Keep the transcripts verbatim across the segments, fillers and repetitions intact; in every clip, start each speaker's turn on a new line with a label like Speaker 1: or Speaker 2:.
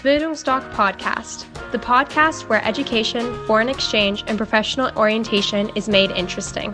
Speaker 1: Bildungsdoc Podcast, the podcast where education, foreign exchange, and professional orientation is made interesting.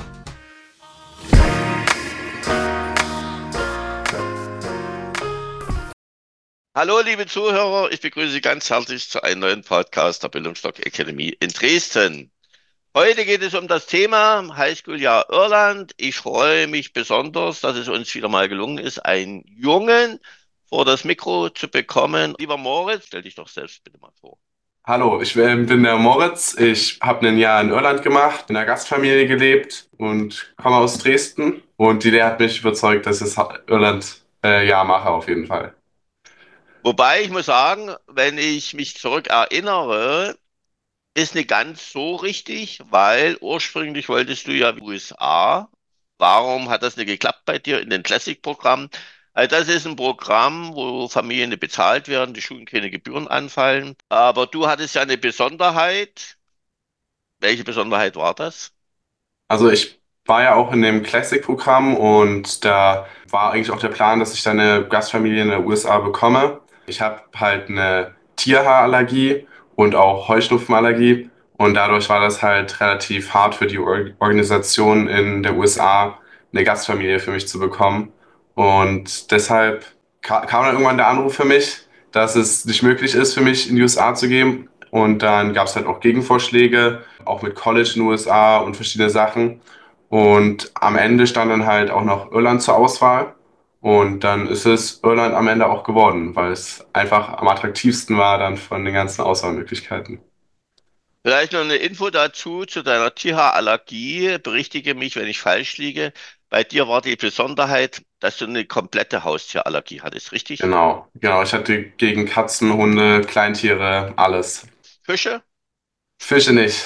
Speaker 2: Hallo liebe Zuhörer, ich begrüße Sie ganz herzlich zu einem neuen Podcast der Bildungsdoc Academy in Dresden. Heute geht es um das Thema Highschool-Jahr Irland. Ich freue mich besonders, dass es uns wieder mal gelungen ist, einen Jungen vor das Mikro zu bekommen. Lieber Moritz, stell dich doch selbst bitte mal vor.
Speaker 3: Hallo, ich ähm, bin der Moritz. Ich habe ein Jahr in Irland gemacht, in einer Gastfamilie gelebt und komme aus Dresden. Und die Lehre hat mich überzeugt, dass ich das Irland-Jahr mache auf jeden Fall.
Speaker 2: Wobei ich muss sagen, wenn ich mich zurück erinnere, ist nicht ganz so richtig, weil ursprünglich wolltest du ja U S A. Warum hat das nicht geklappt bei dir in den Classic-Programm? Also das ist ein Programm, wo Familien nicht bezahlt werden, die Schulen keine Gebühren anfallen. Aber du hattest ja eine Besonderheit. Welche Besonderheit war das?
Speaker 3: Also ich war ja auch in dem Classic-Programm und da war eigentlich auch der Plan, dass ich dann eine Gastfamilie in den U S A bekomme. Ich habe halt eine Tierhaarallergie und auch Heuschnupfenallergie und dadurch war das halt relativ hart für die Or Organisation in der U S A, eine Gastfamilie für mich zu bekommen. Und deshalb ka kam dann irgendwann der Anruf für mich, dass es nicht möglich ist, für mich in die U S A zu gehen. Und dann gab es halt auch Gegenvorschläge, auch mit College in den U S A und verschiedene Sachen. Und am Ende stand dann halt auch noch Irland zur Auswahl. Und dann ist es Irland am Ende auch geworden, weil es einfach am attraktivsten war dann von den ganzen Auswahlmöglichkeiten.
Speaker 2: Vielleicht noch eine Info dazu zu deiner Tierhaarallergie. Berichtige mich, wenn ich falsch liege. Bei dir war die Besonderheit, dass du eine komplette Haustierallergie hattest, richtig?
Speaker 3: Genau, genau. Ich hatte gegen Katzen, Hunde, Kleintiere, alles.
Speaker 2: Fische?
Speaker 3: Fische nicht.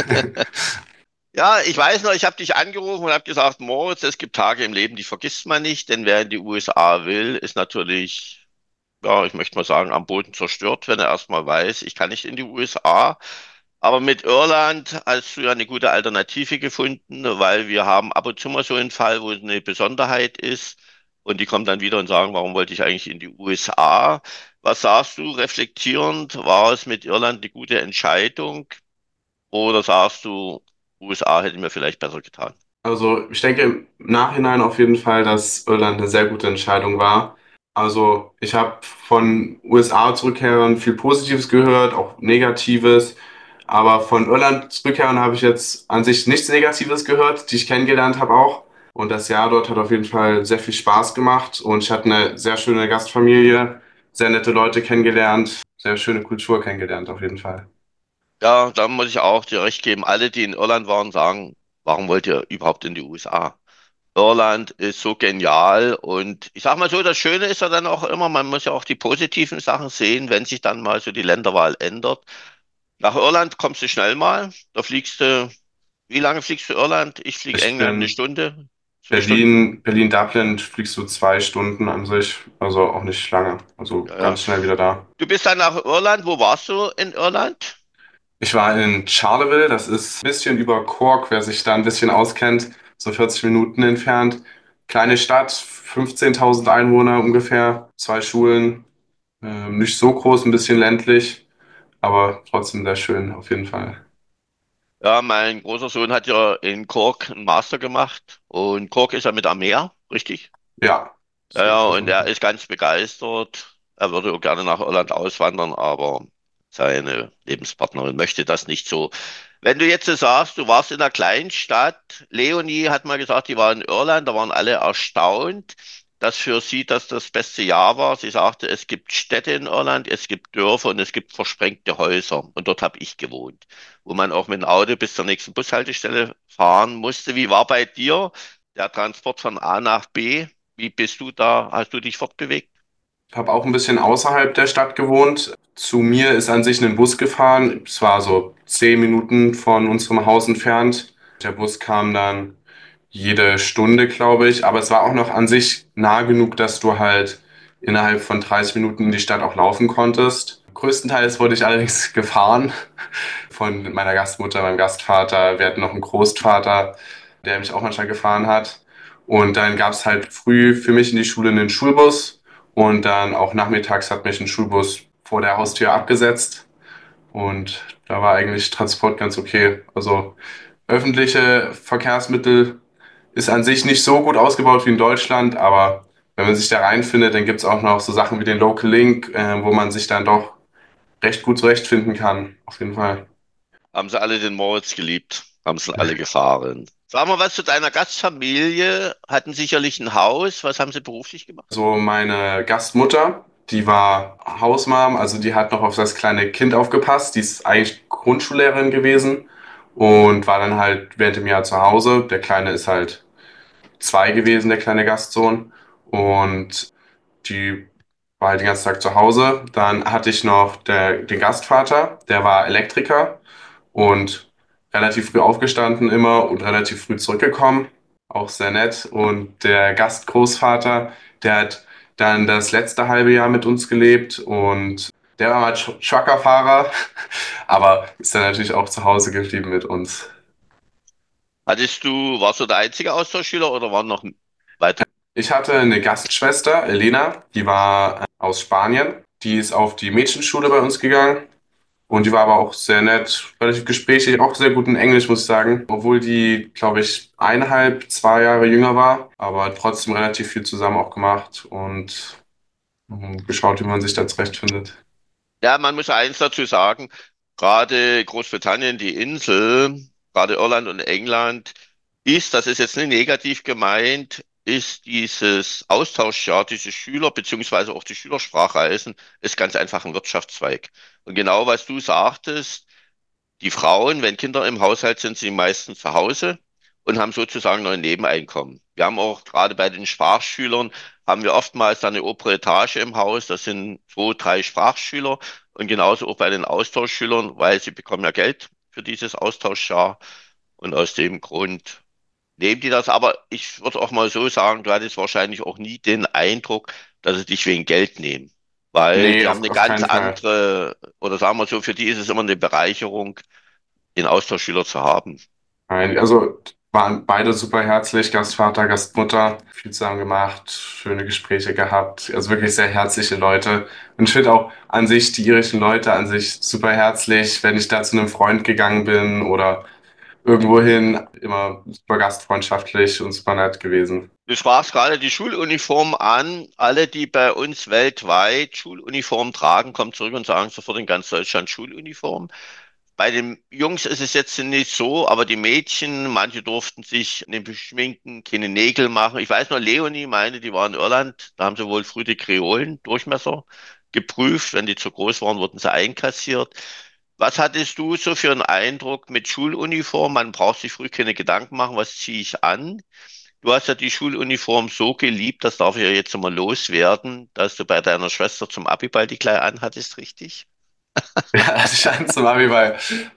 Speaker 2: Ja, ich weiß noch, ich habe dich angerufen und habe gesagt, Moritz, es gibt Tage im Leben, die vergisst man nicht, denn wer in die U S A will, ist natürlich, ja, ich möchte mal sagen, am Boden zerstört, wenn er erstmal weiß, ich kann nicht in die U S A. Aber mit Irland hast du ja eine gute Alternative gefunden, weil wir haben ab und zu mal so einen Fall, wo es eine Besonderheit ist und die kommen dann wieder und sagen, warum wollte ich eigentlich in die U S A? Was sagst du reflektierend? War es mit Irland eine gute Entscheidung? Oder sagst du, U S A hätte mir vielleicht besser getan?
Speaker 3: Also ich denke im Nachhinein auf jeden Fall, dass Irland eine sehr gute Entscheidung war. Also ich habe von U S A-Zurückkehrern viel Positives gehört, auch Negatives. Aber von Irland-Zurückkehrern habe ich jetzt an sich nichts Negatives gehört, die ich kennengelernt habe auch. Und das Jahr dort hat auf jeden Fall sehr viel Spaß gemacht und ich hatte eine sehr schöne Gastfamilie, sehr nette Leute kennengelernt, sehr schöne Kultur kennengelernt auf jeden Fall.
Speaker 2: Ja, da muss ich auch dir recht geben. Alle, die in Irland waren, sagen, warum wollt ihr überhaupt in die U S A? Irland ist so genial und ich sag mal so, das Schöne ist ja dann auch immer, man muss ja auch die positiven Sachen sehen, wenn sich dann mal so die Länderwahl ändert. Nach Irland kommst du schnell mal, da fliegst du, wie lange fliegst du Irland? Ich fliege
Speaker 3: Ich
Speaker 2: England eine
Speaker 3: bin
Speaker 2: Stunde, zwei Stunden.
Speaker 3: Berlin, Berlin-Dublin fliegst du zwei Stunden an sich, also auch nicht lange, also
Speaker 2: Ja, ja.
Speaker 3: ganz schnell wieder da.
Speaker 2: Du bist dann nach Irland, wo warst du in Irland?
Speaker 3: Ich war in Charleville, das ist ein bisschen über Cork, wer sich da ein bisschen auskennt, so vierzig Minuten entfernt. Kleine Stadt, fünfzehntausend Einwohner ungefähr, zwei Schulen, ähm, nicht so groß, ein bisschen ländlich, aber trotzdem sehr schön auf jeden Fall.
Speaker 2: Ja, mein großer Sohn hat ja in Cork einen Master gemacht und Cork ist ja mit am Meer, richtig?
Speaker 3: Ja,
Speaker 2: Ja,
Speaker 3: so
Speaker 2: ja,
Speaker 3: ist das
Speaker 2: und er
Speaker 3: ungefähr.
Speaker 2: ist ganz begeistert. Er würde auch gerne nach Irland auswandern, aber seine Lebenspartnerin möchte das nicht so. Wenn du jetzt so sagst, du warst in einer kleinen Stadt, Leonie hat mal gesagt, die war in Irland, da waren alle erstaunt, dass für sie das das beste Jahr war. Sie sagte, es gibt Städte in Irland, es gibt Dörfer und es gibt versprengte Häuser. Und dort habe ich gewohnt, wo man auch mit dem Auto bis zur nächsten Bushaltestelle fahren musste. Wie war bei dir der Transport von A nach B? Wie bist du da? Hast du dich fortbewegt?
Speaker 3: Ich habe auch ein bisschen außerhalb der Stadt gewohnt. Zu mir ist an sich ein Bus gefahren. Es war so zehn Minuten von unserem Haus entfernt. Der Bus kam dann jede Stunde, glaube ich. Aber es war auch noch an sich nah genug, dass du halt innerhalb von dreißig Minuten in die Stadt auch laufen konntest. Größtenteils wurde ich allerdings gefahren von meiner Gastmutter, meinem Gastvater. Wir hatten noch einen Großvater, der mich auch manchmal gefahren hat. Und dann gab es halt früh für mich in die Schule einen Schulbus. Und dann auch nachmittags hat mich ein Schulbus vor der Haustür abgesetzt und da war eigentlich Transport ganz okay. Also öffentliche Verkehrsmittel ist an sich nicht so gut ausgebaut wie in Deutschland, aber wenn man sich da reinfindet, dann gibt es auch noch so Sachen wie den Local Link, äh, wo man sich dann doch recht gut zurechtfinden kann. Auf jeden Fall.
Speaker 2: Haben sie alle den Moritz geliebt, haben sie alle gefahren. Sag mal was zu deiner Gastfamilie. Hatten sicherlich ein Haus. Was haben sie beruflich gemacht?
Speaker 3: So meine Gastmutter, die war Hausmam, also die hat noch auf das kleine Kind aufgepasst. Die ist eigentlich Grundschullehrerin gewesen und war dann halt während dem Jahr zu Hause. Der Kleine ist halt zwei gewesen, der kleine Gastsohn. Und die war halt den ganzen Tag zu Hause. Dann hatte ich noch der, den Gastvater, der war Elektriker und relativ früh aufgestanden immer und relativ früh zurückgekommen. Auch sehr nett. Und der Gastgroßvater, der hat dann das letzte halbe Jahr mit uns gelebt und der war mal Tr- Truckerfahrer, aber ist dann natürlich auch zu Hause geblieben mit uns.
Speaker 2: Hattest du, warst du der einzige Austauschschüler oder waren noch weitere?
Speaker 3: Ich hatte eine Gastschwester, Elena, die war äh, aus Spanien. Die ist auf die Mädchenschule bei uns gegangen. Und die war aber auch sehr nett, relativ gesprächig, auch sehr gut in Englisch, muss ich sagen. Obwohl die, glaube ich, eineinhalb, zwei Jahre jünger war, aber trotzdem relativ viel zusammen auch gemacht und ähm, geschaut, wie man sich da zurechtfindet.
Speaker 2: Ja, man muss eins dazu sagen, gerade Großbritannien, die Insel, gerade Irland und England, ist, das ist jetzt nicht negativ gemeint, ist dieses Austauschjahr, diese Schüler beziehungsweise auch die Schülersprachreisen, ist ganz einfach ein Wirtschaftszweig. Und genau was du sagtest, die Frauen, wenn Kinder im Haushalt sind, sind meistens zu Hause und haben sozusagen noch ein Nebeneinkommen. Wir haben auch gerade bei den Sprachschülern, haben wir oftmals dann eine obere Etage im Haus. Das sind zwei, drei Sprachschüler und genauso auch bei den Austauschschülern, weil sie bekommen ja Geld für dieses Austauschjahr. Und aus dem Grund nehmen die das. Aber ich würde auch mal so sagen, du hattest wahrscheinlich auch nie den Eindruck, dass sie dich wegen Geld nehmen. Weil
Speaker 3: Nee,
Speaker 2: die haben
Speaker 3: auf,
Speaker 2: eine
Speaker 3: auf
Speaker 2: ganz
Speaker 3: keinen Fall.
Speaker 2: andere, oder sagen wir so, für die ist es immer eine Bereicherung, den Austauschschüler zu haben.
Speaker 3: Nein, also waren beide super herzlich, Gastvater, Gastmutter, viel zusammen gemacht, schöne Gespräche gehabt, also wirklich sehr herzliche Leute. Und ich finde auch an sich die irischen Leute an sich super herzlich, wenn ich da zu einem Freund gegangen bin oder irgendwohin, immer super gastfreundschaftlich und super nett gewesen.
Speaker 2: Du sprachst gerade die Schuluniform an. Alle, die bei uns weltweit Schuluniform tragen, kommen zurück und sagen sofort in ganz Deutschland Schuluniform. Bei den Jungs ist es jetzt nicht so, aber die Mädchen, manche durften sich nicht beschminken, keine Nägel machen. Ich weiß nur, Leonie meine, die war in Irland, da haben sie wohl früh die Kreolen-Durchmesser geprüft. Wenn die zu groß waren, wurden sie einkassiert. Was hattest du so für einen Eindruck mit Schuluniform? Man braucht sich früh keine Gedanken machen, was ziehe ich an? Du hast ja die Schuluniform so geliebt, das darf ich ja jetzt mal loswerden, dass du bei deiner Schwester zum Abiball die gleich anhattest, richtig?
Speaker 3: Ja, das scheint zum Abiball.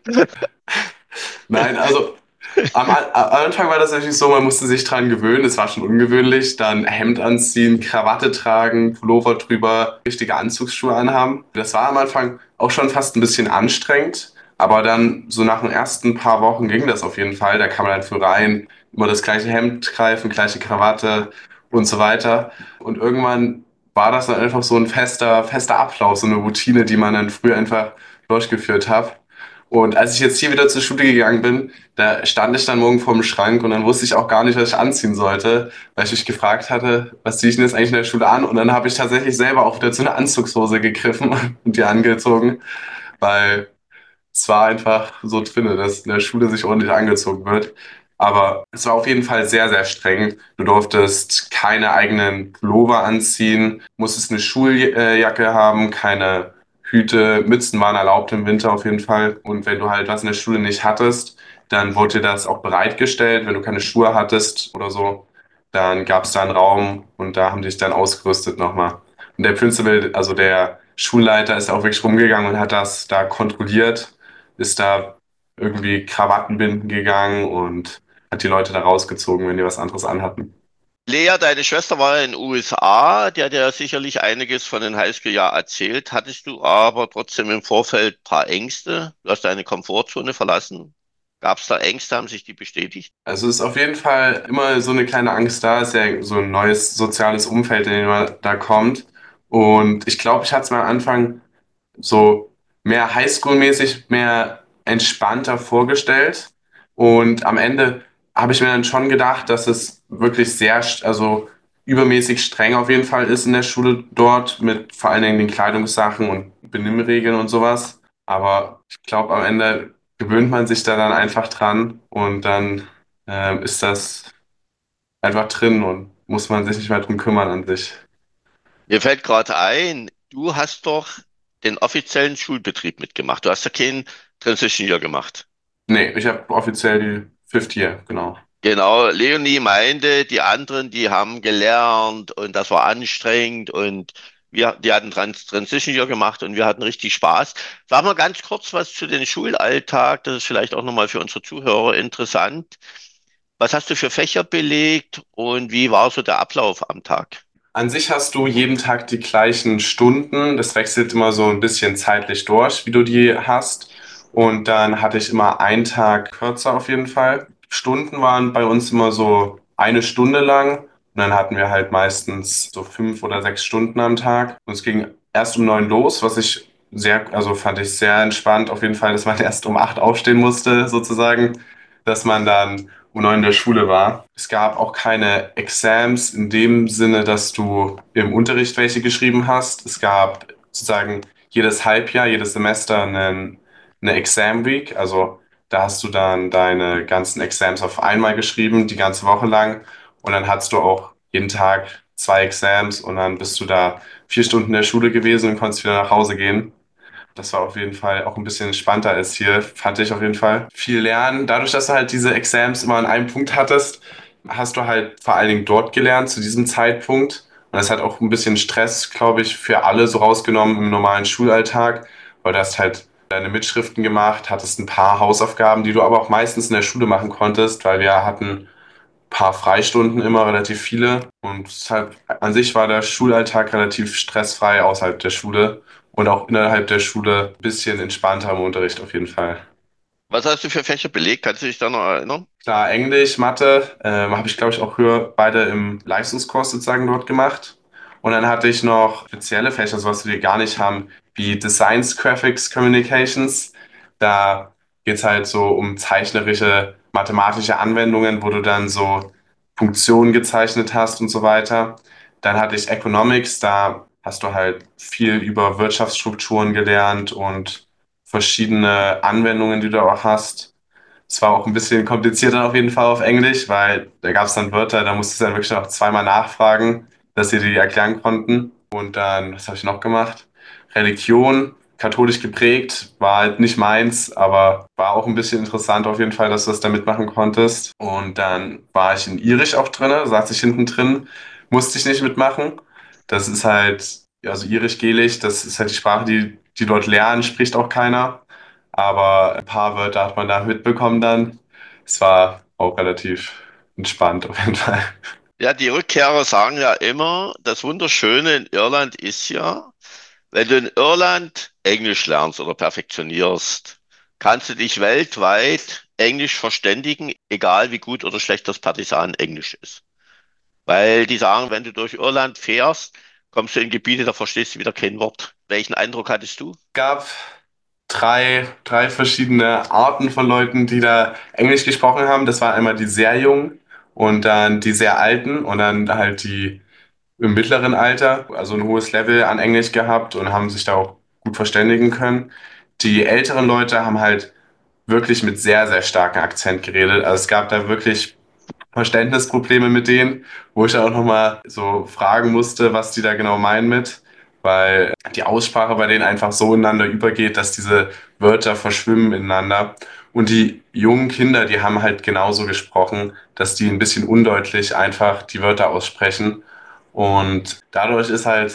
Speaker 3: Nein, also Am, A- am Anfang war das natürlich so, man musste sich dran gewöhnen, es war schon ungewöhnlich. Dann Hemd anziehen, Krawatte tragen, Pullover drüber, richtige Anzugsschuhe anhaben. Das war am Anfang auch schon fast ein bisschen anstrengend, aber dann so nach den ersten paar Wochen ging das auf jeden Fall. Da kam man dann für rein, immer das gleiche Hemd greifen, gleiche Krawatte und so weiter. Und irgendwann war das dann einfach so ein fester, fester Ablauf, so eine Routine, die man dann früher einfach durchgeführt hat. Und als ich jetzt hier wieder zur Schule gegangen bin, da stand ich dann morgen vorm Schrank und dann wusste ich auch gar nicht, was ich anziehen sollte, weil ich mich gefragt hatte, was ziehe ich denn jetzt eigentlich in der Schule an? Und dann habe ich tatsächlich selber auch wieder zu einer Anzugshose gegriffen und die angezogen, weil es war einfach so drinne, dass in der Schule sich ordentlich angezogen wird. Aber es war auf jeden Fall sehr, sehr streng. Du durftest keine eigenen Pullover anziehen, musstest eine Schuljacke haben, keine Hüte, Mützen waren erlaubt im Winter auf jeden Fall. Und wenn du halt was in der Schule nicht hattest, dann wurde dir das auch bereitgestellt. Wenn du keine Schuhe hattest oder so, dann gab es da einen Raum und da haben die dich dann ausgerüstet nochmal. Und der Principal, also der Schulleiter, ist auch wirklich rumgegangen und hat das da kontrolliert, ist da irgendwie Krawatten binden gegangen und hat die Leute da rausgezogen, wenn die was anderes anhatten.
Speaker 2: Lea, deine Schwester war ja in den U S A, die hat ja sicherlich einiges von den Highschool-Jahr erzählt. Hattest du aber trotzdem im Vorfeld ein paar Ängste? Du hast deine Komfortzone verlassen. Gab es da Ängste? Haben sich die bestätigt?
Speaker 3: Also es ist auf jeden Fall immer so eine kleine Angst da, ist ja so ein neues soziales Umfeld, in dem man da kommt. Und ich glaube, ich hatte es mal am Anfang so mehr Highschool-mäßig, mehr entspannter vorgestellt. Und am Ende habe ich mir dann schon gedacht, dass es wirklich sehr, st- also übermäßig streng auf jeden Fall ist in der Schule dort, mit vor allen Dingen den Kleidungssachen und Benimmregeln und sowas. Aber ich glaube, am Ende gewöhnt man sich da dann einfach dran und dann ähm, ist das einfach drin und muss man sich nicht mehr drum kümmern an sich.
Speaker 2: Mir fällt gerade ein, du hast doch den offiziellen Schulbetrieb mitgemacht. Du hast ja kein Transition Year gemacht.
Speaker 3: Nee, ich habe offiziell die Fifth Year, genau.
Speaker 2: Genau, Leonie meinte, die anderen, die haben gelernt und das war anstrengend und wir, die hatten Trans Transition Year gemacht und wir hatten richtig Spaß. Sag mal ganz kurz was zu dem Schulalltag. Das ist vielleicht auch nochmal für unsere Zuhörer interessant. Was hast du für Fächer belegt und wie war so der Ablauf am Tag?
Speaker 3: An sich hast du jeden Tag die gleichen Stunden. Das wechselt immer so ein bisschen zeitlich durch, wie du die hast. Und dann hatte ich immer einen Tag kürzer auf jeden Fall. Stunden waren bei uns immer so eine Stunde lang. Und dann hatten wir halt meistens so fünf oder sechs Stunden am Tag. Und es ging erst um neun los, was ich sehr, also fand ich sehr entspannt auf jeden Fall, dass man erst um acht aufstehen musste, sozusagen, dass man dann um neun in der Schule war. Es gab auch keine Exams in dem Sinne, dass du im Unterricht welche geschrieben hast. Es gab sozusagen jedes Halbjahr, jedes Semester einen, eine Exam Week. Also da hast du dann deine ganzen Exams auf einmal geschrieben, die ganze Woche lang. Und dann hattest du auch jeden Tag zwei Exams und dann bist du da vier Stunden in der Schule gewesen und konntest wieder nach Hause gehen. Das war auf jeden Fall auch ein bisschen entspannter als hier, fand ich auf jeden Fall. Viel lernen. Dadurch, dass du halt diese Exams immer an einem Punkt hattest, hast du halt vor allen Dingen dort gelernt, zu diesem Zeitpunkt. Und das hat auch ein bisschen Stress, glaube ich, für alle so rausgenommen im normalen Schulalltag, weil du hast halt deine Mitschriften gemacht, hattest ein paar Hausaufgaben, die du aber auch meistens in der Schule machen konntest, weil wir hatten paar Freistunden immer, relativ viele. Und deshalb an sich war der Schulalltag relativ stressfrei außerhalb der Schule und auch innerhalb der Schule ein bisschen entspannter im Unterricht auf jeden Fall.
Speaker 2: Was hast du für Fächer belegt? Kannst du dich da noch erinnern?
Speaker 3: Klar, Englisch, Mathe, ähm, habe ich glaube ich auch höher beide im Leistungskurs sozusagen dort gemacht. Und dann hatte ich noch spezielle Fächer, sowas wir gar nicht haben, wie Designs, Graphics, Communications. Da geht es halt so um zeichnerische, mathematische Anwendungen, wo du dann so Funktionen gezeichnet hast und so weiter. Dann hatte ich Economics, da hast du halt viel über Wirtschaftsstrukturen gelernt und verschiedene Anwendungen, die du auch hast. Es war auch ein bisschen komplizierter auf jeden Fall auf Englisch, weil da gab es dann Wörter, da musstest du dann wirklich noch zweimal nachfragen, dass sie die erklären konnten. Und dann, was habe ich noch gemacht? Religion, katholisch geprägt, war halt nicht meins, aber war auch ein bisschen interessant auf jeden Fall, dass du das da mitmachen konntest. Und dann war ich in Irisch auch drin, saß ich hinten drin, musste ich nicht mitmachen. Das ist halt, ja, also Irisch-Gälisch, das ist halt die Sprache, die, die dort lernen, spricht auch keiner. Aber ein paar Wörter hat man da mitbekommen dann. Es war auch relativ entspannt auf jeden Fall.
Speaker 2: Ja, die Rückkehrer sagen ja immer, das Wunderschöne in Irland ist ja, wenn du in Irland Englisch lernst oder perfektionierst, kannst du dich weltweit Englisch verständigen, egal wie gut oder schlecht das Partisanen-Englisch ist. Weil die sagen, wenn du durch Irland fährst, kommst du in Gebiete, da verstehst du wieder kein Wort. Welchen Eindruck hattest du?
Speaker 3: Gab drei, drei verschiedene Arten von Leuten, die da Englisch gesprochen haben. Das waren einmal die sehr jungen und dann die sehr alten und dann halt die im mittleren Alter, also ein hohes Level an Englisch gehabt und haben sich da auch gut verständigen können. Die älteren Leute haben halt wirklich mit sehr, sehr starkem Akzent geredet. Also es gab da wirklich Verständnisprobleme mit denen, wo ich dann auch nochmal so fragen musste, was die da genau meinen mit, weil die Aussprache bei denen einfach so ineinander übergeht, dass diese Wörter verschwimmen ineinander. Und die jungen Kinder, die haben halt genauso gesprochen, dass die ein bisschen undeutlich einfach die Wörter aussprechen. Und dadurch ist halt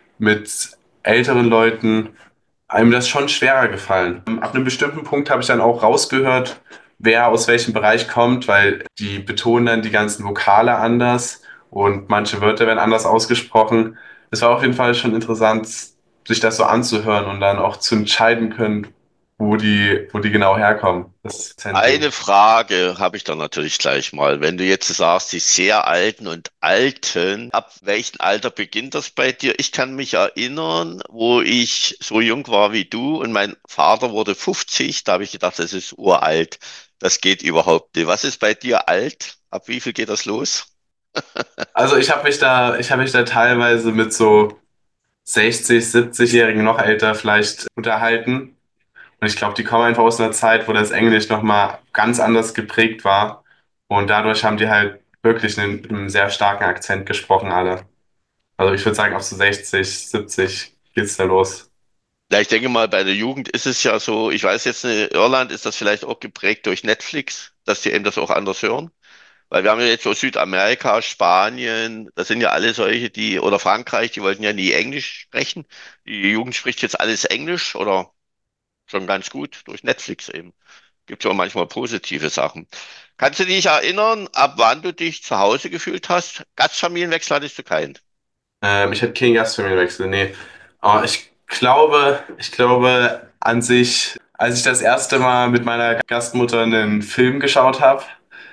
Speaker 3: mit älteren Leuten einem das schon schwerer gefallen. Ab einem bestimmten Punkt habe ich dann auch rausgehört, wer aus welchem Bereich kommt, weil die betonen dann die ganzen Vokale anders und manche Wörter werden anders ausgesprochen. Es war auf jeden Fall schon interessant, sich das so anzuhören und dann auch zu entscheiden können, wo die, wo die genau herkommen, das Zentrum.
Speaker 2: Eine Frage habe ich dann natürlich gleich mal. Wenn du jetzt sagst, die sehr Alten und Alten, ab welchem Alter beginnt das bei dir? Ich kann mich erinnern, wo ich so jung war wie du und mein Vater wurde fünfzig, da habe ich gedacht, das ist uralt. Das geht überhaupt nicht. Was ist bei dir alt? Ab wie viel geht das los?
Speaker 3: Also ich habe mich da, ich habe mich da teilweise mit so sechzig, siebzig-Jährigen noch älter vielleicht unterhalten. Und ich glaube, die kommen einfach aus einer Zeit, wo das Englisch nochmal ganz anders geprägt war. Und dadurch haben die halt wirklich einen, einen sehr starken Akzent gesprochen, alle. Also ich würde sagen, ab so sechzig, siebzig geht's da los.
Speaker 2: Ja, ich denke mal, bei der Jugend ist es ja so, ich weiß jetzt, in Irland ist das vielleicht auch geprägt durch Netflix, dass die eben das auch anders hören. Weil wir haben ja jetzt so Südamerika, Spanien, das sind ja alle solche, die, oder Frankreich, die wollten ja nie Englisch sprechen. Die Jugend spricht jetzt alles Englisch oder schon ganz gut durch Netflix eben. Gibt ja auch manchmal positive Sachen. Kannst du dich erinnern, ab wann du dich zu Hause gefühlt hast? Gastfamilienwechsel hattest du keinen.
Speaker 3: Ähm, ich hätte keinen Gastfamilienwechsel, nee. Aber ich glaube, ich glaube an sich, als ich das erste Mal mit meiner Gastmutter einen Film geschaut habe,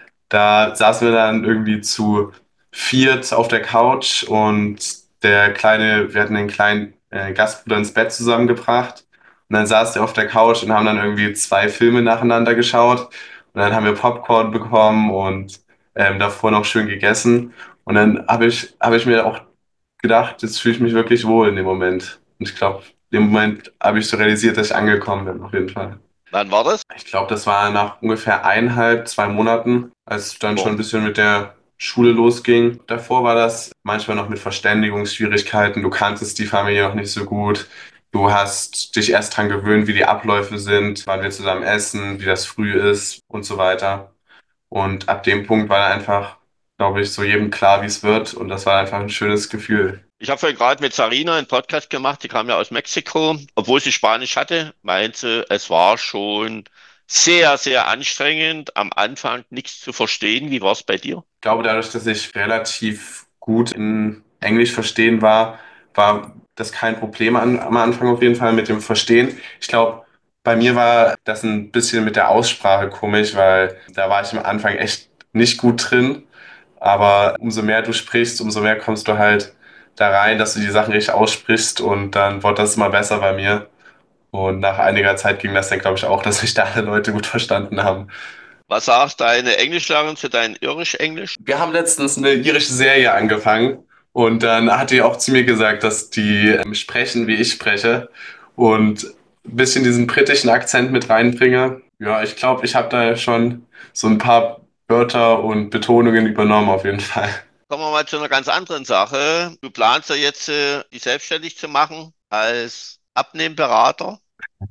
Speaker 3: da saßen wir dann irgendwie zu viert auf der Couch und der kleine, wir hatten den kleinen äh, Gastbruder ins Bett zusammengebracht. Und dann saß der auf der Couch und haben dann irgendwie zwei Filme nacheinander geschaut. Und dann haben wir Popcorn bekommen und ähm, davor noch schön gegessen. Und dann habe ich, habe ich mir auch gedacht, jetzt fühle ich mich wirklich wohl in dem Moment. Und ich glaube, in dem Moment habe ich so realisiert, dass ich angekommen bin, auf jeden Fall.
Speaker 2: Wann war das?
Speaker 3: Ich glaube, das war nach ungefähr eineinhalb, zwei Monaten, als es dann schon
Speaker 2: Oh.
Speaker 3: ein bisschen mit der Schule losging. Davor war das manchmal noch mit Verständigungsschwierigkeiten. Du kanntest die Familie noch nicht so gut. Du hast dich erst dran gewöhnt, wie die Abläufe sind, wann wir zusammen essen, wie das früh ist und so weiter. Und ab dem Punkt war dann einfach, glaube ich, so jedem klar, wie es wird. Und das war einfach ein schönes Gefühl.
Speaker 2: Ich habe vorhin gerade mit Sarina einen Podcast gemacht, die kam ja aus Mexiko, obwohl sie Spanisch hatte, meinte, es war schon sehr, sehr anstrengend, am Anfang nichts zu verstehen. Wie war es bei dir?
Speaker 3: Ich glaube, dadurch, dass ich relativ gut in Englisch verstehen war, war das kein Problem an, am Anfang auf jeden Fall mit dem Verstehen. Ich glaube, bei mir war das ein bisschen mit der Aussprache komisch, weil da war ich am Anfang echt nicht gut drin. Aber umso mehr du sprichst, umso mehr kommst du halt da rein, dass du die Sachen richtig aussprichst und dann wurde das immer besser bei mir. Und nach einiger Zeit ging das dann, glaube ich, auch, dass sich da alle Leute gut verstanden haben.
Speaker 2: Was sagt deine Englischlehrerin zu deinem Irisch-Englisch?
Speaker 3: Wir haben letztens eine irische Serie angefangen und dann hat die auch zu mir gesagt, dass die ähm, sprechen, wie ich spreche und ein bisschen diesen britischen Akzent mit reinbringe. Ja, ich glaube, ich habe da schon so ein paar Wörter und Betonungen übernommen auf jeden Fall.
Speaker 2: Kommen wir mal zu einer ganz anderen Sache. Du planst ja jetzt, äh, dich selbstständig zu machen als Abnehmberater.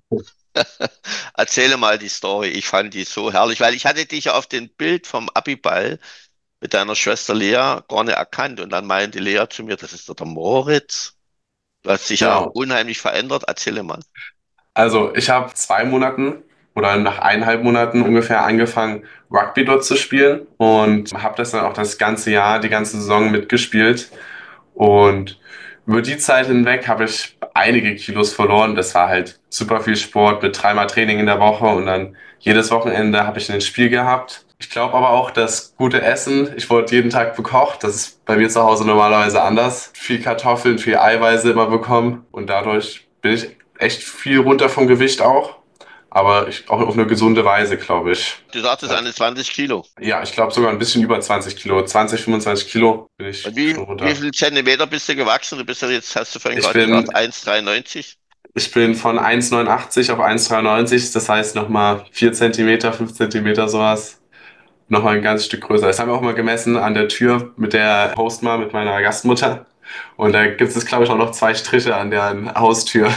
Speaker 2: Erzähle mal die Story. Ich fand die so herrlich, weil ich hatte dich ja auf dem Bild vom Abiball mit deiner Schwester Lea gar nicht erkannt. Und dann meinte Lea zu mir, das ist doch der Moritz. Du hast dich ja
Speaker 3: Genau.
Speaker 2: unheimlich verändert. Erzähle mal.
Speaker 3: Also ich habe zwei Monaten oder nach eineinhalb Monaten ungefähr angefangen, Rugby dort zu spielen und habe das dann auch das ganze Jahr, die ganze Saison mitgespielt. Und über die Zeit hinweg habe ich einige Kilos verloren. Das war halt super viel Sport mit dreimal Training in der Woche und dann jedes Wochenende habe ich ein Spiel gehabt. Ich glaube aber auch, dass gute Essen, ich wurde jeden Tag bekocht. Das ist bei mir zu Hause normalerweise anders. Viel Kartoffeln, viel Eiweiße immer bekommen und dadurch bin ich echt viel runter vom Gewicht auch. Aber ich, auch auf eine gesunde Weise, glaube ich.
Speaker 2: Du sagtest einundzwanzig Kilo.
Speaker 3: Ja, ich glaube sogar ein bisschen über zwanzig Kilo. zwanzig, fünfundzwanzig Kilo bin ich
Speaker 2: Und wie,
Speaker 3: schon
Speaker 2: wie
Speaker 3: runter.
Speaker 2: viel Zentimeter bist du gewachsen? Du bist ja jetzt, hast du vorhin
Speaker 3: Ich
Speaker 2: gerade gesagt,
Speaker 3: bin,
Speaker 2: eins Komma dreiundneunzig.
Speaker 3: ich bin von eins Komma neunundachtzig auf eins Komma dreiundneunzig, das heißt nochmal vier Zentimeter, fünf Zentimeter sowas. Nochmal ein ganzes Stück größer. Das haben wir auch mal gemessen an der Tür mit der Hostma, mit meiner Gastmutter. Und da gibt es, glaube ich, auch noch zwei Striche an der Haustür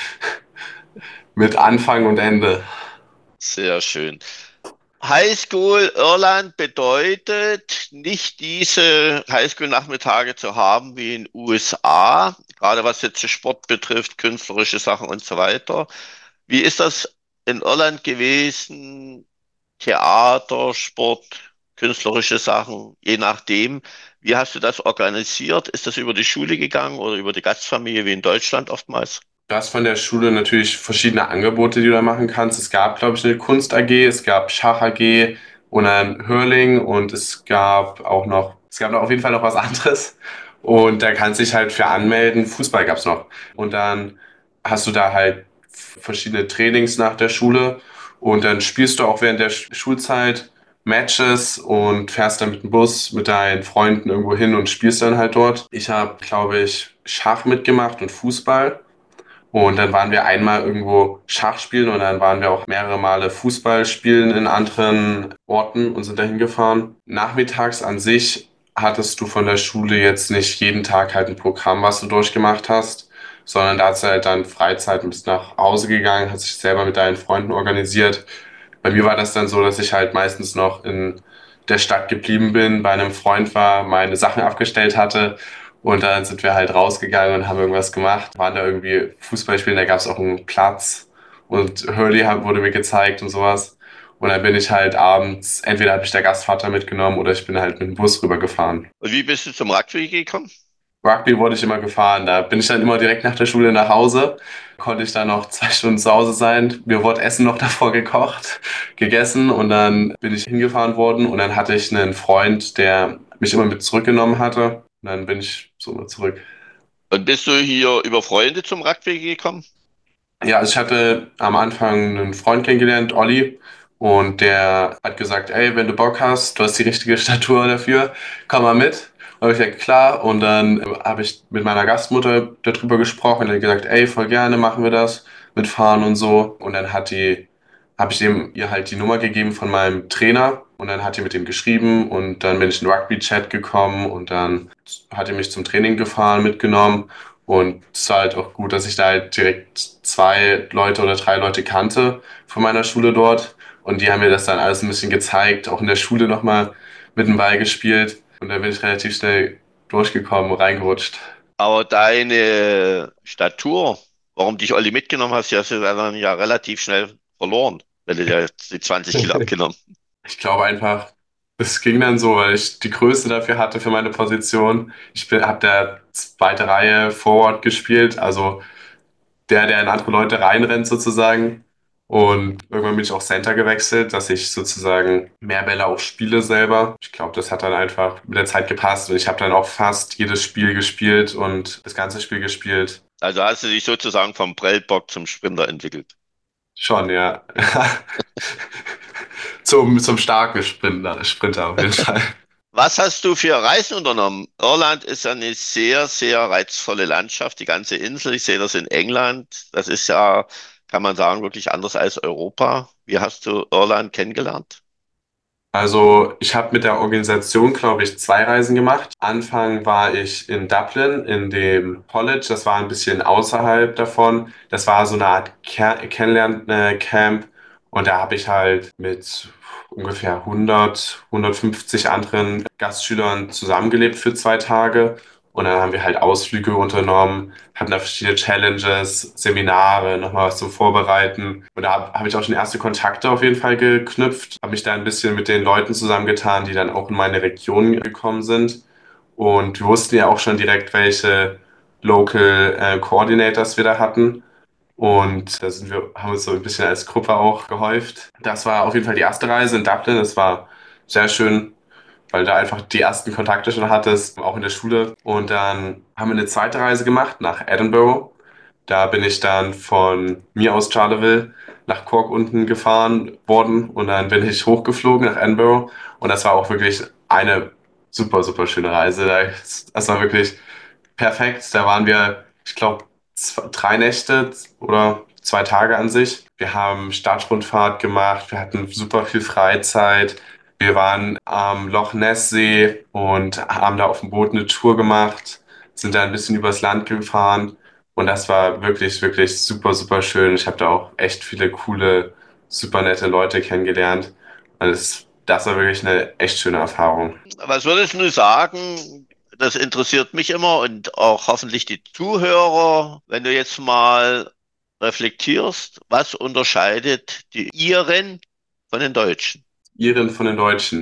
Speaker 3: mit Anfang und Ende.
Speaker 2: Sehr schön. Highschool Irland bedeutet nicht diese Highschool-Nachmittage zu haben wie in U S A, gerade was jetzt Sport betrifft, künstlerische Sachen und so weiter. Wie ist das in Irland gewesen? Theater, Sport, künstlerische Sachen, je nachdem. Wie hast du das organisiert? Ist das über die Schule gegangen oder über die Gastfamilie wie in Deutschland oftmals?
Speaker 3: Du hast von der Schule natürlich verschiedene Angebote, die du da machen kannst. Es gab, glaube ich, eine Kunst-A G, es gab Schach-A G und ein Hurling und es gab auch noch, es gab noch auf jeden Fall noch was anderes. Und da kannst du dich halt für anmelden. Fußball gab's noch. Und dann hast du da halt verschiedene Trainings nach der Schule und dann spielst du auch während der Sch- Schulzeit Matches und fährst dann mit dem Bus mit deinen Freunden irgendwo hin und spielst dann halt dort. Ich habe, glaube ich, Schach mitgemacht und Fußball. Und dann waren wir einmal irgendwo Schach spielen und dann waren wir auch mehrere Male Fußball spielen in anderen Orten und sind dahin gefahren. Nachmittags an sich hattest du von der Schule jetzt nicht jeden Tag halt ein Programm, was du durchgemacht hast, sondern da hast du halt dann Freizeit und bist nach Hause gegangen, hast dich selber mit deinen Freunden organisiert. Bei mir war das dann so, dass ich halt meistens noch in der Stadt geblieben bin, bei einem Freund war, meine Sachen abgestellt hatte und dann sind wir halt rausgegangen und haben irgendwas gemacht, waren da irgendwie Fußball spielen, da gab es auch einen Platz und Hurley hat- wurde mir gezeigt und sowas. Und dann bin ich halt abends, entweder hat mich der Gastvater mitgenommen oder ich bin halt mit dem Bus rübergefahren.
Speaker 2: Und wie bist du zum Rugby gekommen?
Speaker 3: Rugby wurde ich immer gefahren. Da bin ich dann immer direkt nach der Schule nach Hause. Konnte ich dann noch zwei Stunden zu Hause sein. Mir wurde Essen noch davor gekocht, gegessen und dann bin ich hingefahren worden. Und dann hatte ich einen Freund, der mich immer mit zurückgenommen hatte. Und dann bin ich so immer zurück.
Speaker 2: Und bist du hier über Freunde zum Rugby gekommen?
Speaker 3: Ja, also ich hatte am Anfang einen Freund kennengelernt, Olli, und der hat gesagt, ey, wenn du Bock hast, du hast die richtige Statur dafür, komm mal mit. Und ich gesagt, klar. Und dann äh, habe ich mit meiner Gastmutter darüber gesprochen und die hat gesagt, ey, voll gerne machen wir das mit Fahren und so. Und dann hat die, habe ich dem ihr halt die Nummer gegeben von meinem Trainer und dann hat die mit ihm geschrieben und dann bin ich in den Rugby-Chat gekommen und dann hat die mich zum Training gefahren, mitgenommen. Und es war halt auch gut, dass ich da halt direkt zwei Leute oder drei Leute kannte von meiner Schule dort. Und die haben mir das dann alles ein bisschen gezeigt, auch in der Schule nochmal mit dem Ball gespielt. Und da bin ich relativ schnell durchgekommen, reingerutscht.
Speaker 2: Aber deine Statur, warum dich Olli mitgenommen hast, die hast du dann ja relativ schnell verloren, wenn du dir jetzt die zwanzig Kilo abgenommen.
Speaker 3: Ich glaube einfach, es ging dann so, weil ich die Größe dafür hatte für meine Position. Ich habe da zweite Reihe Forward gespielt, also der, der in andere Leute reinrennt sozusagen. Und irgendwann bin ich auch Center gewechselt, dass ich sozusagen mehr Bälle auch spiele selber. Ich glaube, das hat dann einfach mit der Zeit gepasst und ich habe dann auch fast jedes Spiel gespielt und das ganze Spiel gespielt.
Speaker 2: Also hast du dich sozusagen vom Prellbock zum Sprinter entwickelt.
Speaker 3: Schon, ja. Zum, zum starken Sprinter, Sprinter auf jeden Fall.
Speaker 2: Was hast du für Reisen unternommen? Irland ist ja eine sehr, sehr reizvolle Landschaft, die ganze Insel. Ich sehe das in England. Das ist ja, kann man sagen, wirklich anders als Europa. Wie hast du Irland kennengelernt?
Speaker 3: Also ich habe mit der Organisation, glaube ich, zwei Reisen gemacht. Anfang war ich in Dublin in dem College, das war ein bisschen außerhalb davon. Das war so eine Art Ker Kennenlern-Camp und da habe ich halt mit ungefähr hundert, hundertfünfzig anderen Gastschülern zusammengelebt für zwei Tage. Und dann haben wir halt Ausflüge unternommen, hatten da verschiedene Challenges, Seminare, nochmal was zum Vorbereiten. Und da habe hab ich auch schon erste Kontakte auf jeden Fall geknüpft, habe mich da ein bisschen mit den Leuten zusammengetan, die dann auch in meine Region gekommen sind. Und wir wussten ja auch schon direkt, welche Local äh, Coordinators wir da hatten. Und da sind wir, haben uns so ein bisschen als Gruppe auch gehäuft. Das war auf jeden Fall die erste Reise in Dublin. Das war sehr schön, weil da einfach die ersten Kontakte schon hattest, auch in der Schule. Und dann haben wir eine zweite Reise gemacht nach Edinburgh. Da bin ich dann von mir aus Charleville nach Cork unten gefahren worden und dann bin ich hochgeflogen nach Edinburgh. Und das war auch wirklich eine super, super schöne Reise. Das das war wirklich perfekt. Da waren wir, ich glaube, drei Nächte oder zwei Tage an sich. Wir haben Stadtrundfahrt gemacht, wir hatten super viel Freizeit. Wir waren am Loch Ness-See und haben da auf dem Boot eine Tour gemacht, sind da ein bisschen übers Land gefahren und das war wirklich, wirklich super, super schön. Ich habe da auch echt viele coole, super nette Leute kennengelernt. Und das, das war wirklich eine echt schöne Erfahrung.
Speaker 2: Was würdest du sagen? Das interessiert mich immer und auch hoffentlich die Zuhörer, wenn du jetzt mal reflektierst, was unterscheidet die Iren von den Deutschen?
Speaker 3: Iren von den Deutschen.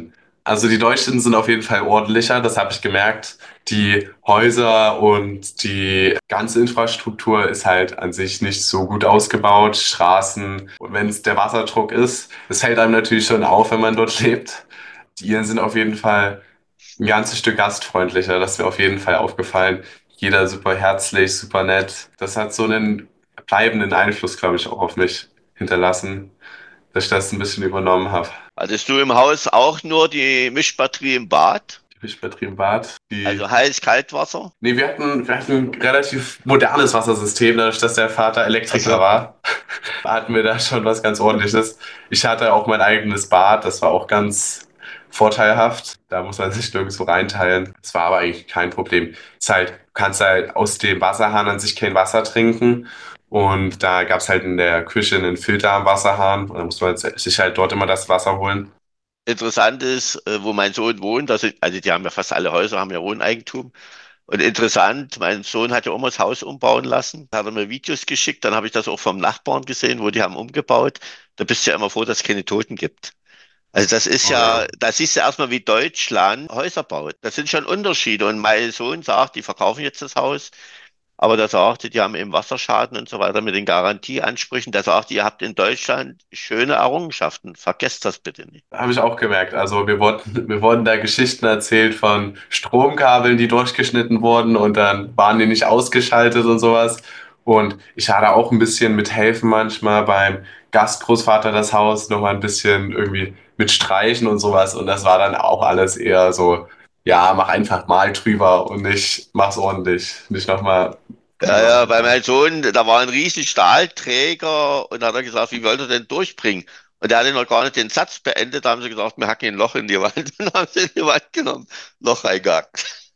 Speaker 3: Also die Deutschen sind auf jeden Fall ordentlicher, das habe ich gemerkt. Die Häuser und die ganze Infrastruktur ist halt an sich nicht so gut ausgebaut. Straßen, und wenn es der Wasserdruck ist, das fällt einem natürlich schon auf, wenn man dort lebt. Die Iren sind auf jeden Fall ein ganzes Stück gastfreundlicher, das ist mir auf jeden Fall aufgefallen. Jeder super herzlich, super nett. Das hat so einen bleibenden Einfluss, glaube ich, auch auf mich hinterlassen, dass ich das ein bisschen übernommen habe.
Speaker 2: Hattest du im Haus auch nur die Mischbatterie im Bad?
Speaker 3: Typisch Betrieben Bad. Die
Speaker 2: Also heiß-Kaltwasser?
Speaker 3: Nee, wir hatten, wir hatten ein relativ modernes Wassersystem, dadurch, dass der Vater Elektriker
Speaker 2: Also,
Speaker 3: war. Hatten wir da schon was ganz Ordentliches. Ich hatte auch mein eigenes Bad, das war auch ganz vorteilhaft. Da muss man sich nirgendwo reinteilen. Das war aber eigentlich kein Problem. Es ist halt, du kannst halt aus dem Wasserhahn an sich kein Wasser trinken. Und da gab es halt in der Küche einen Filter am Wasserhahn. Und da muss man sich halt dort immer das Wasser holen.
Speaker 2: interessant ist, äh, wo mein Sohn wohnt, das sind, also die haben ja fast alle Häuser, haben ja Wohneigentum. Und interessant, mein Sohn hat ja auch mal das Haus umbauen lassen, da hat er mir Videos geschickt, dann habe ich das auch vom Nachbarn gesehen, wo die haben umgebaut. Da bist du ja immer froh, dass es keine Toten gibt. Also das ist
Speaker 3: Oh
Speaker 2: ja,
Speaker 3: ja.
Speaker 2: da siehst du erstmal, wie Deutschland Häuser baut. Das sind schon Unterschiede. Und mein Sohn sagt, die verkaufen jetzt das Haus. Aber der sagte, die haben eben Wasserschaden und so weiter mit den Garantieansprüchen. Der sagte, ihr habt in Deutschland schöne Errungenschaften. Vergesst das bitte nicht.
Speaker 3: Habe ich auch gemerkt. Also wir wurden, wir wurden da Geschichten erzählt von Stromkabeln, die durchgeschnitten wurden und dann waren die nicht ausgeschaltet und sowas. Und ich hatte auch ein bisschen mit helfen manchmal beim Gastgroßvater das Haus, nochmal ein bisschen irgendwie mit Streichen und sowas. Und das war dann auch alles eher so, ja, mach einfach mal drüber und nicht, mach's ordentlich. Nicht nochmal
Speaker 2: Ja,
Speaker 3: drüber.
Speaker 2: ja, bei
Speaker 3: Ja.
Speaker 2: meinem Sohn, da war ein riesen Stahlträger und da hat er gesagt, wie wollt ihr denn durchbringen? Und der hatte noch gar nicht den Satz beendet, da haben sie gesagt, wir hacken ein Loch in die Wand und haben sie in die Wand genommen, Loch reingehackt.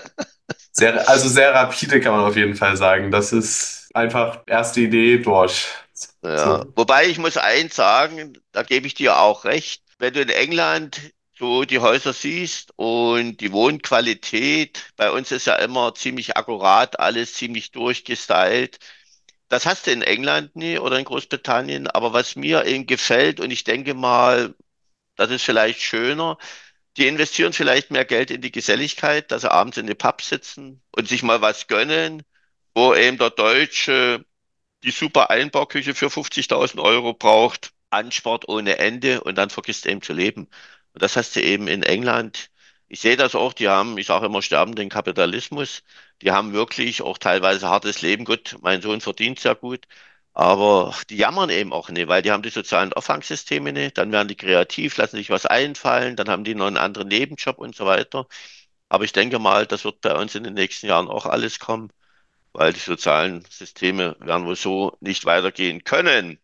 Speaker 3: Sehr, also sehr rapide kann man auf jeden Fall sagen. Das ist einfach erste Idee durch.
Speaker 2: Ja,
Speaker 3: So.
Speaker 2: wobei ich muss eins sagen, da gebe ich dir auch recht. Wenn du in England so die Häuser siehst und die Wohnqualität, bei uns ist ja immer ziemlich akkurat, alles ziemlich durchgestylt. Das hast du in England nie oder in Großbritannien. Aber was mir eben gefällt, und ich denke mal, das ist vielleicht schöner, die investieren vielleicht mehr Geld in die Geselligkeit, dass sie abends in den Pub sitzen und sich mal was gönnen, wo eben der Deutsche die super Einbauküche für fünfzigtausend Euro braucht, anspart ohne Ende und dann vergisst eben zu leben. Und das hast du eben in England. Ich sehe das auch, die haben, ich sage immer, sterbenden Kapitalismus. Die haben wirklich auch teilweise hartes Leben. Gut, mein Sohn verdient sehr gut, aber die jammern eben auch nicht, weil die haben die sozialen Auffangsysteme nicht. Dann werden die kreativ, lassen sich was einfallen, dann haben die noch einen anderen Nebenjob und so weiter. Aber ich denke mal, das wird bei uns in den nächsten Jahren auch alles kommen, weil die sozialen Systeme werden wohl so nicht weitergehen können.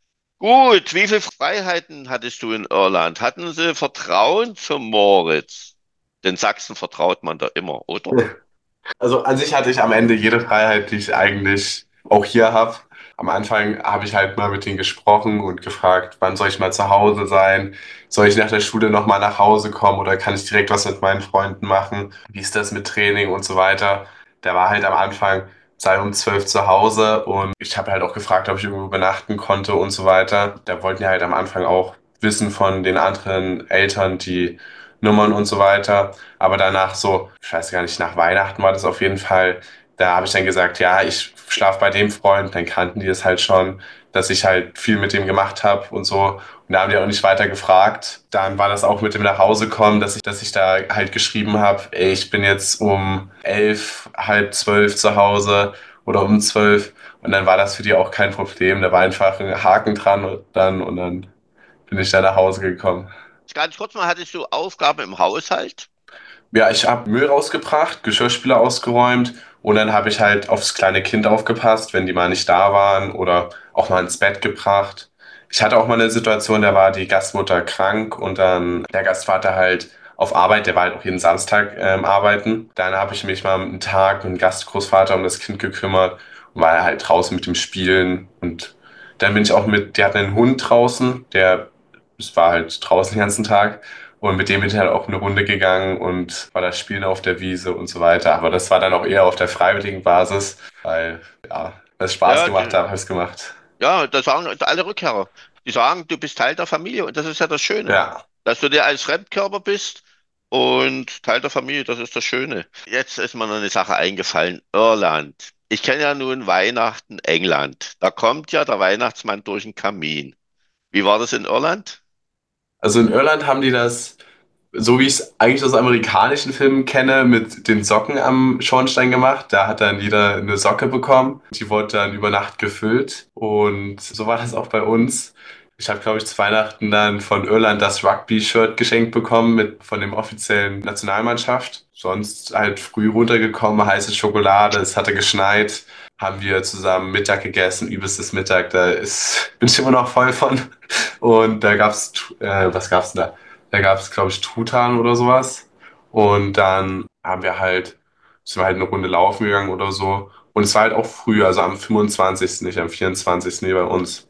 Speaker 2: Gut, wie viele Freiheiten hattest du in Irland? Hatten sie Vertrauen zum Moritz? Den Sachsen vertraut man da immer, oder?
Speaker 3: Also an sich hatte ich am Ende jede Freiheit, die ich eigentlich auch hier habe. Am Anfang habe ich halt mal mit denen gesprochen und gefragt, wann soll ich mal zu Hause sein? Soll ich nach der Schule nochmal nach Hause kommen oder kann ich direkt was mit meinen Freunden machen? Wie ist das mit Training und so weiter? Der war halt am Anfang, sei um zwölf zu Hause und ich habe halt auch gefragt, ob ich irgendwo übernachten konnte und so weiter. Da wollten die halt am Anfang auch wissen von den anderen Eltern die Nummern und so weiter. Aber danach so, ich weiß gar nicht, nach Weihnachten war das auf jeden Fall. Da habe ich dann gesagt, ja, ich schlafe bei dem Freund. Dann kannten die es halt schon, dass ich halt viel mit dem gemacht habe und so. Und da haben die auch nicht weiter gefragt. Dann war das auch mit dem nach Hause kommen, dass ich, dass ich da halt geschrieben habe, ey, ich bin jetzt um elf, halb zwölf zu Hause oder um zwölf. Und dann war das für die auch kein Problem. Da war einfach ein Haken dran und dann, und dann bin ich da nach Hause gekommen.
Speaker 2: Ganz kurz mal, hattest du Aufgaben im Haushalt?
Speaker 3: Ja, ich habe Müll rausgebracht, Geschirrspüler ausgeräumt und dann habe ich halt aufs kleine Kind aufgepasst, wenn die mal nicht da waren oder auch mal ins Bett gebracht. Ich hatte auch mal eine Situation, da war die Gastmutter krank und dann der Gastvater halt auf Arbeit, der war halt auch jeden Samstag ähm, arbeiten. Dann habe ich mich mal einen Tag mit dem Gastgroßvater um das Kind gekümmert und war halt draußen mit dem Spielen und dann bin ich auch mit, die hatten einen Hund draußen, der, es war halt draußen den ganzen Tag. Und mit dem bin ich halt auch eine Runde gegangen und war das Spielen auf der Wiese und so weiter. Aber das war dann auch eher auf der freiwilligen Basis, weil, ja, wenn es Spaß
Speaker 2: Ja,
Speaker 3: gemacht hat,
Speaker 2: die,
Speaker 3: habe ich es gemacht.
Speaker 2: ja, das sagen alle Rückkehrer. Die sagen, du bist Teil der Familie und das ist ja das Schöne.
Speaker 3: Ja.
Speaker 2: dass du dir als Fremdkörper bist und Teil der Familie, das ist das Schöne. Jetzt ist mir noch eine Sache eingefallen. Irland. Ich kenne ja nun Weihnachten England. Da kommt ja der Weihnachtsmann durch den Kamin. Wie war das in Irland?
Speaker 3: Also in Irland haben die das, so wie ich es eigentlich aus amerikanischen Filmen kenne, mit den Socken am Schornstein gemacht. Da hat dann jeder eine Socke bekommen. Die wurde dann über Nacht gefüllt. Und so war das auch bei uns. Ich habe, glaube ich, zu Weihnachten dann von Irland das Rugby-Shirt geschenkt bekommen mit von dem offiziellen Nationalmannschaft. Sonst halt früh runtergekommen, heiße Schokolade, es hatte geschneit, haben wir zusammen Mittag gegessen, übelstes Mittag, da ist, bin ich immer noch voll von. Und da gab's, äh, was gab's denn da? Da gab's, glaube ich, Truthahn oder sowas. Und dann haben wir halt, sind wir halt eine Runde laufen gegangen oder so. Und es war halt auch früh, also am fünfundzwanzigsten, nicht am vierundzwanzigsten wie bei uns,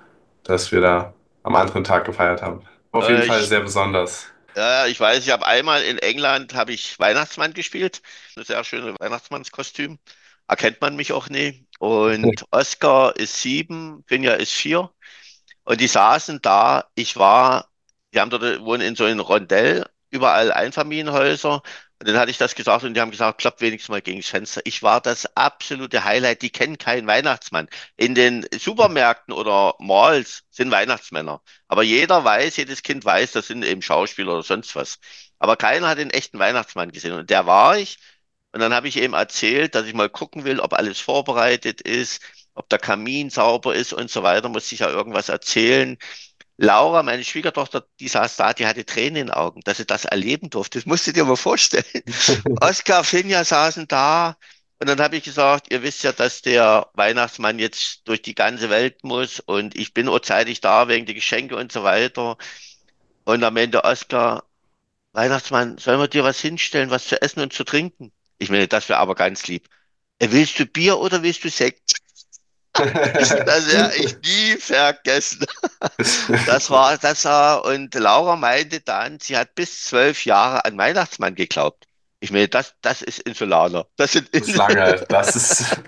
Speaker 3: dass wir da am anderen Tag gefeiert haben. Auf jeden
Speaker 2: Äh,
Speaker 3: Fall
Speaker 2: ich,
Speaker 3: sehr besonders.
Speaker 2: ja, ich weiß, ich habe einmal in England habe ich Weihnachtsmann gespielt. Ein sehr schönes Weihnachtsmannskostüm. Erkennt man mich auch nie. Und Oscar ist sieben, Finja ist vier. Und die saßen da, ich war, die haben dort, wohnen in so einem Rondell, überall Einfamilienhäuser. Und dann hatte ich das gesagt und die haben gesagt, klopft wenigstens mal gegen das Fenster. Ich war das absolute Highlight. Die kennen keinen Weihnachtsmann. In den Supermärkten oder Malls sind Weihnachtsmänner. Aber jeder weiß, jedes Kind weiß, das sind eben Schauspieler oder sonst was. Aber keiner hat den echten Weihnachtsmann gesehen. Und der war ich. Und dann habe ich eben erzählt, dass ich mal gucken will, ob alles vorbereitet ist, ob der Kamin sauber ist und so weiter. Musste ich ja irgendwas erzählen. Laura, meine Schwiegertochter, die saß da, die hatte Tränen in den Augen, dass sie das erleben durfte. Das musst du dir mal vorstellen. Oskar, Finja saßen da und dann habe ich gesagt, ihr wisst ja, dass der Weihnachtsmann jetzt durch die ganze Welt muss und ich bin auch zeitig da wegen der Geschenke und so weiter. Und am Ende, Oskar, Weihnachtsmann, sollen wir dir was hinstellen, was zu essen und zu trinken? Ich meine, das wäre aber ganz lieb. Äh, Willst du Bier oder willst du Sekt? Das werde ich nie vergessen. Das war, das war, und Laura meinte dann, sie hat bis zwölf Jahre an Weihnachtsmann geglaubt. Ich meine, das, das ist Insulaner. Das sind,
Speaker 3: Das ist lange, das ist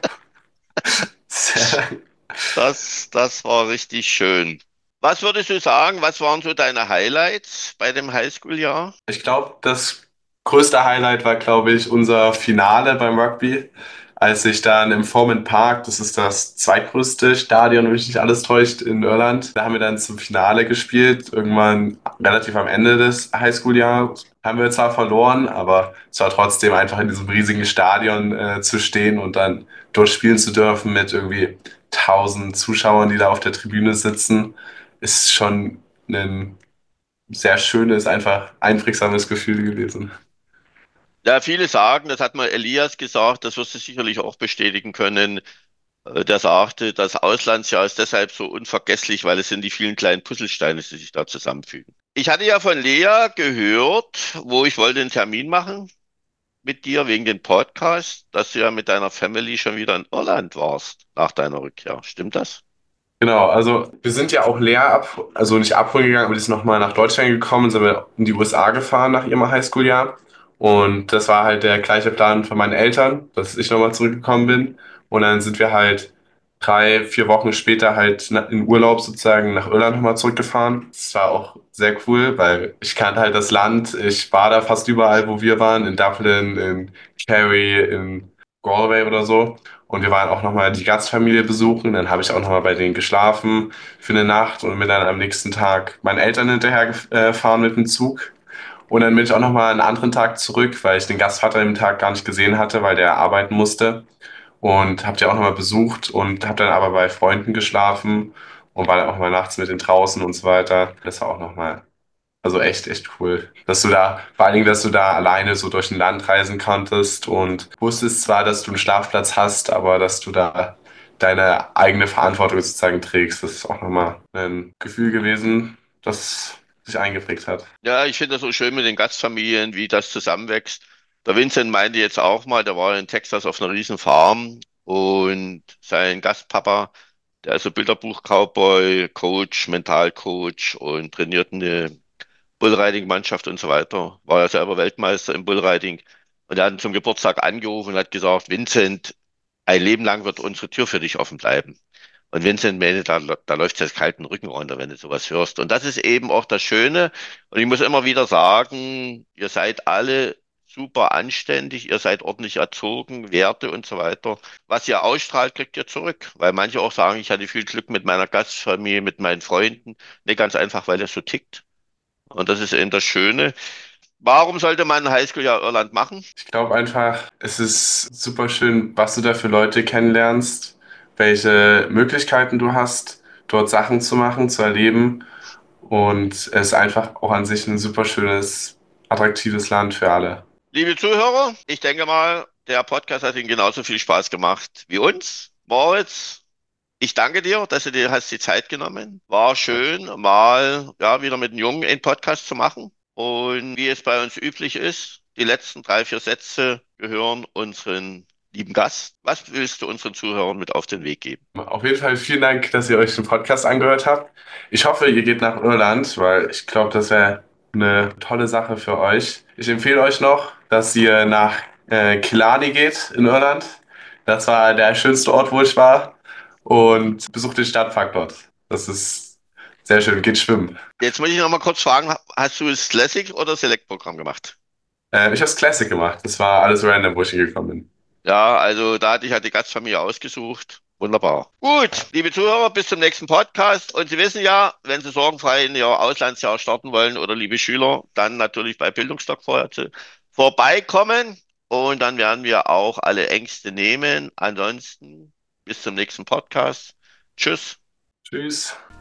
Speaker 3: sehr.
Speaker 2: das, das war richtig schön. Was würdest du sagen, was waren so deine Highlights bei dem Highschool-Jahr?
Speaker 3: Ich glaube, das größte Highlight war, glaube ich, unser Finale beim Rugby, als ich dann im Forman Park, das ist das zweitgrößte Stadion, wenn mich nicht alles täuscht, in Irland, da haben wir dann zum Finale gespielt, irgendwann relativ am Ende des Highschool-Jahres. Haben wir zwar verloren, aber es war trotzdem einfach in diesem riesigen Stadion äh, zu stehen und dann dort spielen zu dürfen mit irgendwie tausend Zuschauern, die da auf der Tribüne sitzen, ist schon ein sehr schönes, einfach einprägsames Gefühl gewesen.
Speaker 2: Ja, viele sagen, das hat mal Elias gesagt, das wirst du sicherlich auch bestätigen können. Äh, Der sagte, das Auslandsjahr ist deshalb so unvergesslich, weil es sind die vielen kleinen Puzzlesteine, die sich da zusammenfügen. Ich hatte ja von Lea gehört, wo ich wollte einen Termin machen mit dir wegen dem Podcast, dass du ja mit deiner Family schon wieder in Irland warst nach deiner Rückkehr. Stimmt das?
Speaker 3: Genau, also wir sind ja auch Lea ab, also nicht abholen gegangen, aber die ist nochmal nach Deutschland gekommen, sind wir in die U S A gefahren nach ihrem Highschool-Jahr. Und das war halt der gleiche Plan von meinen Eltern, dass ich nochmal zurückgekommen bin. Und dann sind wir halt drei, vier Wochen später halt na- in Urlaub sozusagen nach Irland nochmal zurückgefahren. Das war auch sehr cool, weil ich kannte halt das Land. Ich war da fast überall, wo wir waren, in Dublin, in Kerry, in Galway oder so. Und wir waren auch nochmal die Gastfamilie besuchen. Dann habe ich auch nochmal bei denen geschlafen für eine Nacht und bin dann am nächsten Tag meinen Eltern hinterher gefahren mit dem Zug. Und dann bin ich auch nochmal einen anderen Tag zurück, weil ich den Gastvater im Tag gar nicht gesehen hatte, weil der arbeiten musste. Und habe die auch nochmal besucht und habe dann aber bei Freunden geschlafen und war dann auch mal nachts mit denen draußen und so weiter. Das war auch nochmal, also echt, echt cool. Dass du da, vor allen Dingen, dass du da alleine so durch ein Land reisen konntest und wusstest zwar, dass du einen Schlafplatz hast, aber dass du da deine eigene Verantwortung sozusagen trägst. Das ist auch nochmal ein Gefühl gewesen, das sich eingeprägt hat.
Speaker 2: Ja, ich finde das so schön mit den Gastfamilien, wie das zusammenwächst. Der Vincent meinte jetzt auch mal, der war in Texas auf einer riesen Farm und sein Gastpapa, der ist so Bilderbuch-Cowboy, Coach, Mentalcoach und trainiert eine Bullriding-Mannschaft und so weiter. War ja selber Weltmeister im Bullriding. Und er hat zum Geburtstag angerufen und hat gesagt, Vincent, ein Leben lang wird unsere Tür für dich offen bleiben. Und Vincent Mähne, da, da läuft es kalten Rücken runter, wenn du sowas hörst. Und das ist eben auch das Schöne. Und ich muss immer wieder sagen, ihr seid alle super anständig, ihr seid ordentlich erzogen, Werte und so weiter. Was ihr ausstrahlt, kriegt ihr zurück. Weil manche auch sagen, ich hatte viel Glück mit meiner Gastfamilie, mit meinen Freunden. Nicht ganz einfach, weil er so tickt. Und das ist eben das Schöne. Warum sollte man ein Highschool-Jahr Irland machen?
Speaker 3: Ich glaube einfach, es ist super schön, was du da für Leute kennenlernst, welche Möglichkeiten du hast, dort Sachen zu machen, zu erleben. Und es ist einfach auch an sich ein super schönes, attraktives Land für alle.
Speaker 2: Liebe Zuhörer, ich denke mal, der Podcast hat Ihnen genauso viel Spaß gemacht wie uns. Moritz, ich danke dir, dass du dir hast die Zeit genommen. War schön, mal ja wieder mit einem Jungen einen Podcast zu machen. Und wie es bei uns üblich ist, die letzten drei, vier Sätze gehören unseren lieben Gast. Was willst du unseren Zuhörern mit auf den Weg geben?
Speaker 3: Auf jeden Fall vielen Dank, dass ihr euch den Podcast angehört habt. Ich hoffe, ihr geht nach Irland, weil ich glaube, das wäre eine tolle Sache für euch. Ich empfehle euch noch, dass ihr nach äh, Killarney geht in Irland. Das war der schönste Ort, wo ich war. Und besucht den Stadtpark dort. Das ist sehr schön. Geht schwimmen.
Speaker 2: Jetzt muss ich noch mal kurz fragen, hast du das Classic oder Select-Programm gemacht?
Speaker 3: Äh, ich habe es Classic gemacht. Das war alles random, wo ich hingekommen bin.
Speaker 2: Ja, also da hatte ich halt die Gastfamilie ausgesucht. Wunderbar. Gut, liebe Zuhörer, bis zum nächsten Podcast. Und Sie wissen ja, wenn Sie sorgenfrei in Ihr Auslandsjahr starten wollen oder liebe Schüler, dann natürlich bei Bildungsdoc vorher zu- vorbeikommen. Und dann werden wir auch alle Ängste nehmen. Ansonsten bis zum nächsten Podcast. Tschüss.
Speaker 3: Tschüss.